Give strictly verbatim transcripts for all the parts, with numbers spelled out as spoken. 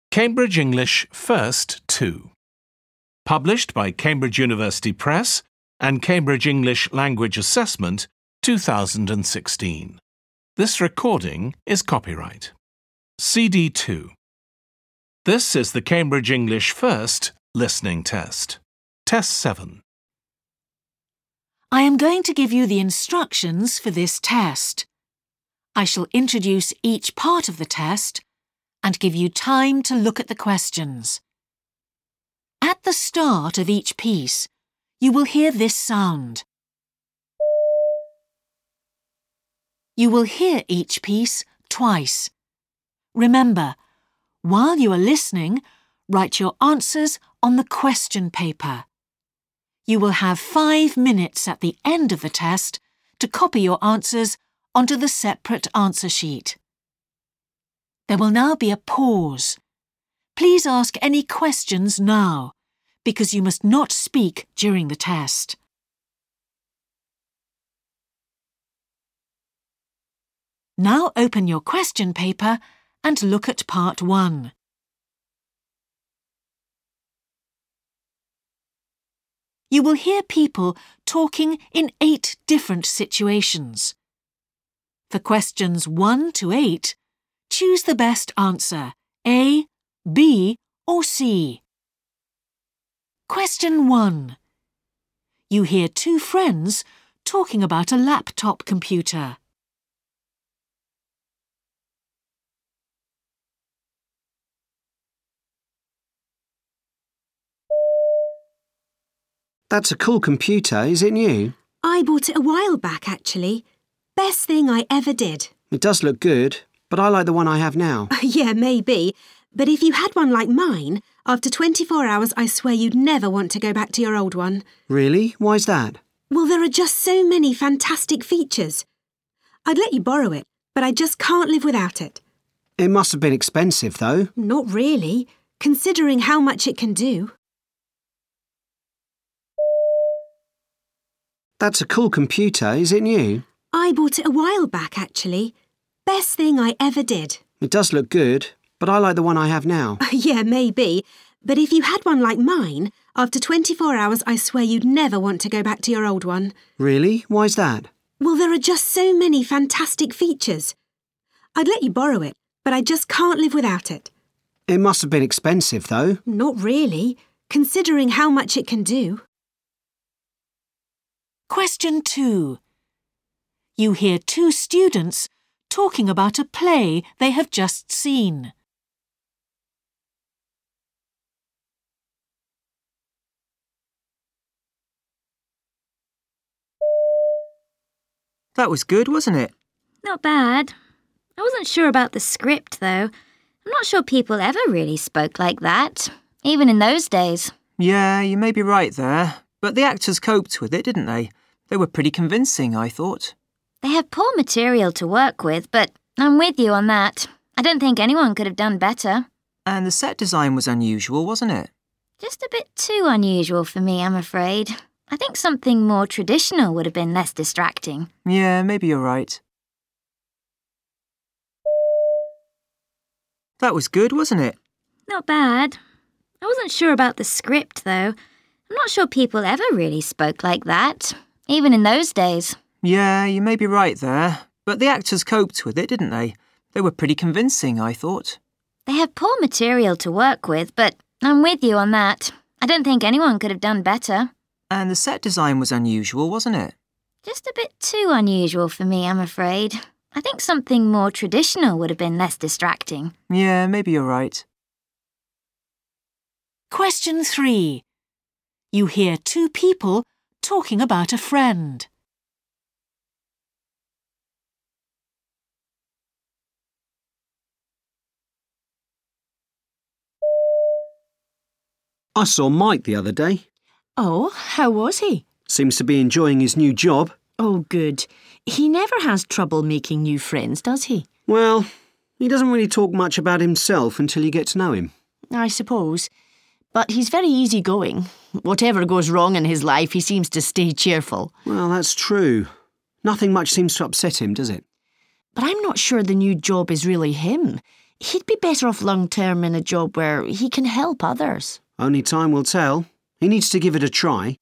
Cambridge English First two. Published by Cambridge University Press and Cambridge English Language Assessment, two thousand sixteen. This recording is copyright. C D two. This is the Cambridge English First listening test. Test seven. I am going to give you the instructions for this test. I shall introduce each part of the test and give you time to look at the questions. At the start of each piece, you will hear this sound. You will hear each piece twice. Remember, while you are listening, write your answers on the question paper. You will have five minutes at the end of the test to copy your answers onto the separate answer sheet. There will now be a pause. Please ask any questions now, because you must not speak during the test. Now open your question paper and look at part one. You will hear people talking in eight different situations. For questions one to eight, choose the best answer, A, B or C. Question one. You hear two friends talking about a laptop computer. That's a cool computer, is it new? I bought it a while back, actually. Best thing I ever did. It does look good, but I like the one I have now. Yeah, maybe. But if you had one like mine, after twenty-four hours I swear you'd never want to go back to your old one. Really? Why's that? Well, there are just so many fantastic features. I'd let you borrow it, but I just can't live without it. It must have been expensive, though. Not really, considering how much it can do. That's a cool computer, is it new? I bought it a while back, actually. Best thing I ever did. It does look good, but I like the one I have now. Yeah, maybe. But if you had one like mine, after twenty-four hours I swear you'd never want to go back to your old one. Really? Why's that? Well, there are just so many fantastic features. I'd let you borrow it, but I just can't live without it. It must have been expensive, though. Not really, considering how much it can do. Question two. You hear two students talking about a play they have just seen. That was good, wasn't it? Not bad. I wasn't sure about the script, though. I'm not sure people ever really spoke like that, even in those days. Yeah, you may be right there. But the actors coped with it, didn't they? They were pretty convincing, I thought. They had poor material to work with, but I'm with you on that. I don't think anyone could have done better. And the set design was unusual, wasn't it? Just a bit too unusual for me, I'm afraid. I think something more traditional would have been less distracting. Yeah, maybe you're right. That was good, wasn't it? Not bad. I wasn't sure about the script, though. I'm not sure people ever really spoke like that, even in those days. Yeah, you may be right there. But the actors coped with it, didn't they? They were pretty convincing, I thought. They had poor material to work with, but I'm with you on that. I don't think anyone could have done better. And the set design was unusual, wasn't it? Just a bit too unusual for me, I'm afraid. I think something more traditional would have been less distracting. Yeah, maybe you're right. Question three. You hear two people talking about a friend. I saw Mike the other day. Oh, how was he? Seems to be enjoying his new job. Oh, good. He never has trouble making new friends, does he? Well, he doesn't really talk much about himself until you get to know him. I suppose. But he's very easygoing. Whatever goes wrong in his life, he seems to stay cheerful. Well, that's true. Nothing much seems to upset him, does it? But I'm not sure the new job is really him. He'd be better off long-term in a job where he can help others. Only time will tell. He needs to give it a try.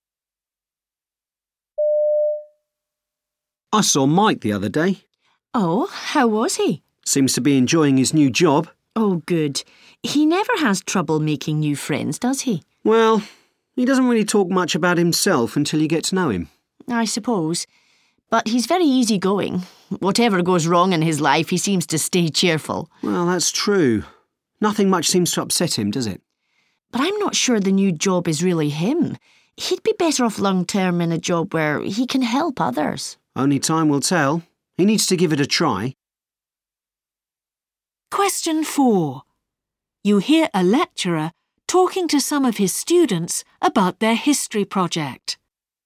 I saw Mike the other day. Oh, how was he? Seems to be enjoying his new job. Oh, good. He never has trouble making new friends, does he? Well, he doesn't really talk much about himself until you get to know him. I suppose. But he's very easygoing. Whatever goes wrong in his life, he seems to stay cheerful. Well, that's true. Nothing much seems to upset him, does it? But I'm not sure the new job is really him. He'd be better off long-term in a job where he can help others. Only time will tell. He needs to give it a try. Question four. You hear a lecturer talking to some of his students about their history project.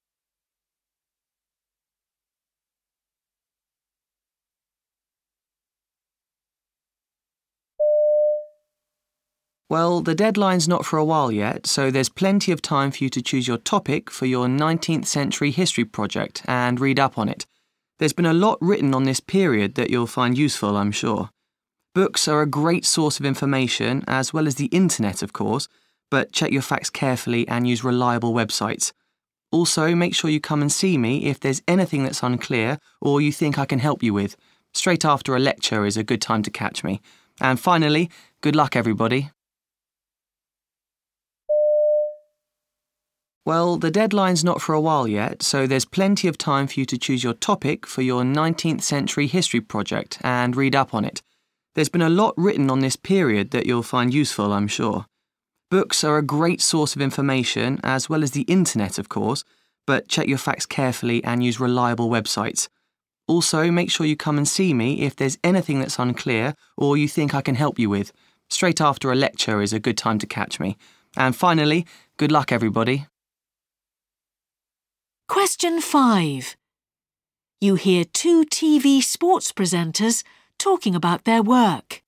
Well, the deadline's not for a while yet, so there's plenty of time for you to choose your topic for your nineteenth century history project and read up on it. There's been a lot written on this period that you'll find useful, I'm sure. Books are a great source of information, as well as the internet, of course, but check your facts carefully and use reliable websites. Also, make sure you come and see me if there's anything that's unclear or you think I can help you with. Straight after a lecture is a good time to catch me. And finally, good luck, everybody. Well, the deadline's not for a while yet, so there's plenty of time for you to choose your topic for your nineteenth century history project and read up on it. There's been a lot written on this period that you'll find useful, I'm sure. Books are a great source of information, as well as the internet, of course, but check your facts carefully and use reliable websites. Also, make sure you come and see me if there's anything that's unclear or you think I can help you with. Straight after a lecture is a good time to catch me. And finally, good luck, everybody. Question five. You hear two T V sports presenters talking about their work.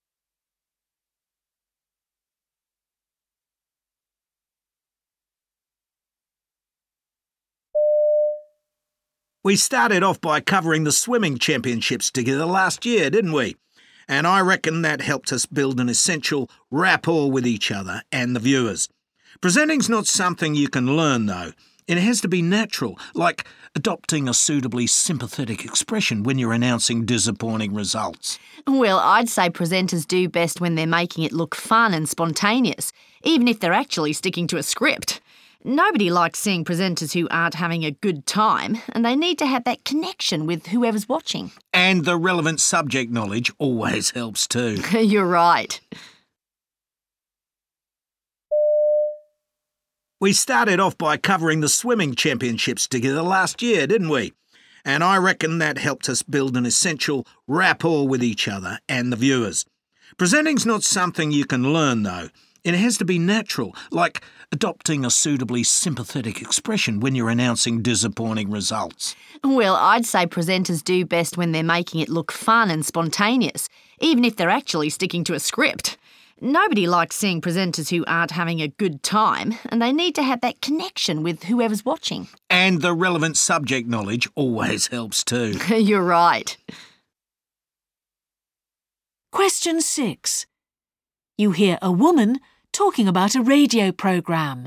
We started off by covering the swimming championships together last year, didn't we? And I reckon that helped us build an essential rapport with each other and the viewers. Presenting's not something you can learn, though. It has to be natural, like adopting a suitably sympathetic expression when you're announcing disappointing results. Well, I'd say presenters do best when they're making it look fun and spontaneous, even if they're actually sticking to a script. Nobody likes seeing presenters who aren't having a good time, and they need to have that connection with whoever's watching. And the relevant subject knowledge always helps too. You're right. We started off by covering the swimming championships together last year, didn't we? And I reckon that helped us build an essential rapport with each other and the viewers. Presenting's not something you can learn, though. It has to be natural, like adopting a suitably sympathetic expression when you're announcing disappointing results. Well, I'd say presenters do best when they're making it look fun and spontaneous, even if they're actually sticking to a script. Nobody likes seeing presenters who aren't having a good time, and they need to have that connection with whoever's watching. And the relevant subject knowledge always helps too. You're right. Question six. You hear a woman talking about a radio programme.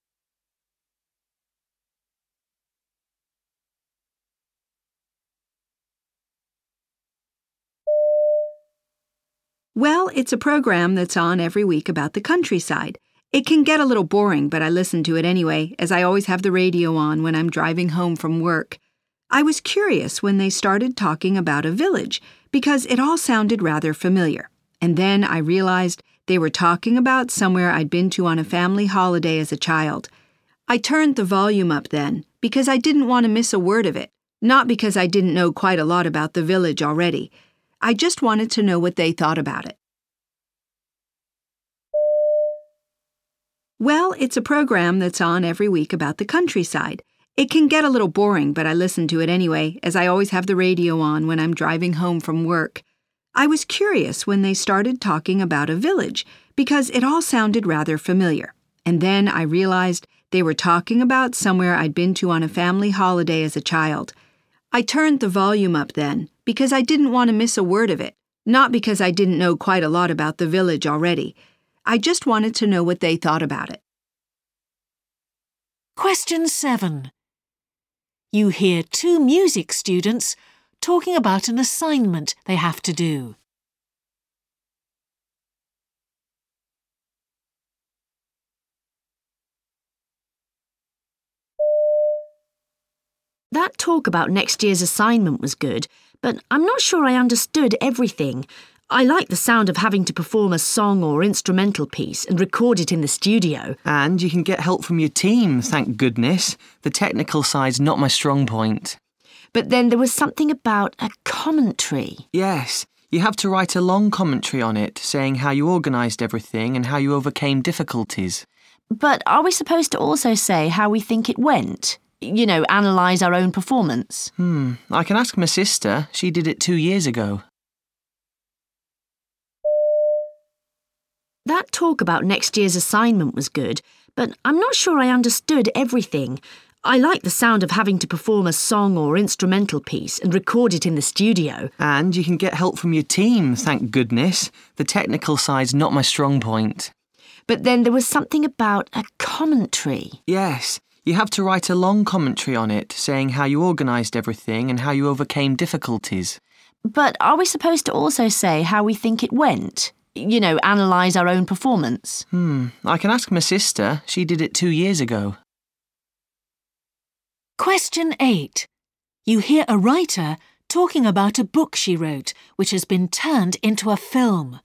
Well, it's a program that's on every week about the countryside. It can get a little boring, but I listen to it anyway, as I always have the radio on when I'm driving home from work. I was curious when they started talking about a village, because it all sounded rather familiar. And then I realized they were talking about somewhere I'd been to on a family holiday as a child. I turned the volume up then, because I didn't want to miss a word of it, not because I didn't know quite a lot about the village already. I just wanted to know what they thought about it. Well, it's a program that's on every week about the countryside. It can get a little boring, but I listen to it anyway, as I always have the radio on when I'm driving home from work. I was curious when they started talking about a village, because it all sounded rather familiar. And then I realized they were talking about somewhere I'd been to on a family holiday as a child. I turned the volume up then, because I didn't want to miss a word of it, Not because I didn't know quite a lot about the village already. I just wanted to know what they thought about it. Question seven. You hear two music students talking about an assignment they have to do. That talk about next year's assignment was good, but I'm not sure I understood everything. I like the sound of having to perform a song or instrumental piece and record it in the studio. And you can get help from your team, thank goodness. The technical side's not my strong point. But then there was something about a commentary. Yes, you have to write a long commentary on it, saying how you organised everything and how you overcame difficulties. But are we supposed to also say how we think it went? You know, analyse our own performance? Hmm, I can ask my sister. She did it two years ago. That talk about next year's assignment was good, but I'm not sure I understood everything. I like the sound of having to perform a song or instrumental piece and record it in the studio. And you can get help from your team, thank goodness. The technical side's not my strong point. But then there was something about a commentary. Yes, you have to write a long commentary on it, saying how you organised everything and how you overcame difficulties. But are we supposed to also say how we think it went? You know, analyse our own performance? Hmm, I can ask my sister. She did it two years ago. Question eight. You hear a writer talking about a book she wrote, which has been turned into a film.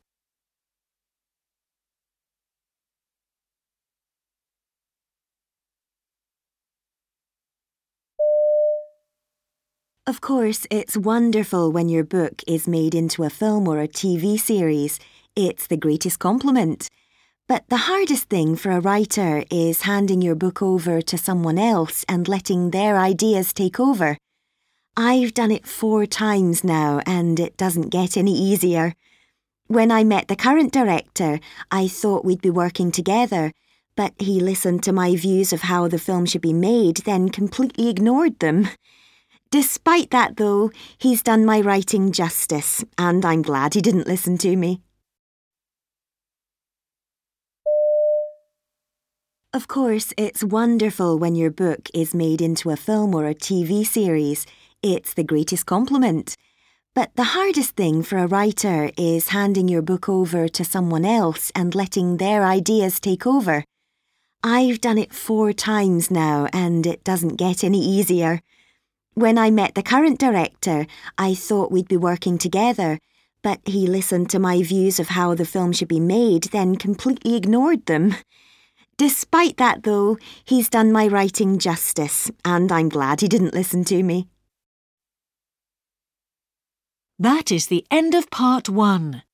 Of course, it's wonderful when your book is made into a film or a T V series. It's the greatest compliment. But the hardest thing for a writer is handing your book over to someone else and letting their ideas take over. I've done it four times now and it doesn't get any easier. When I met the current director, I thought we'd be working together, but he listened to my views of how the film should be made, then completely ignored them. Despite that, though, he's done my writing justice, and I'm glad he didn't listen to me. Of course, it's wonderful when your book is made into a film or a T V series. It's the greatest compliment. But the hardest thing for a writer is handing your book over to someone else and letting their ideas take over. I've done it four times now, and it doesn't get any easier. When I met the current director, I thought we'd be working together, but he listened to my views of how the film should be made, then completely ignored them. Despite that, though, he's done my writing justice, and I'm glad he didn't listen to me. That is the end of part one.